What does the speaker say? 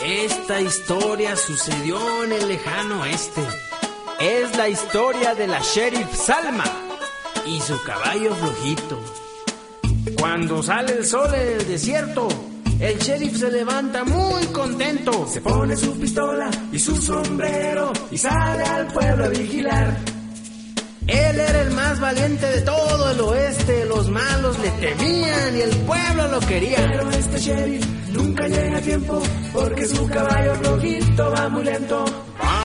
Esta historia sucedió en el lejano oeste. Es la historia de la Sheriff Salma y su caballo flojito. Cuando sale el sol en el desierto, el sheriff se levanta muy contento. Se pone su pistola y su sombrero y sale al pueblo a vigilar. Él era el más valiente de todo el oeste. Los malos le temían y el pueblo lo quería. Pero este sheriff nunca llega a tiempo porque su caballo flojito va muy lento.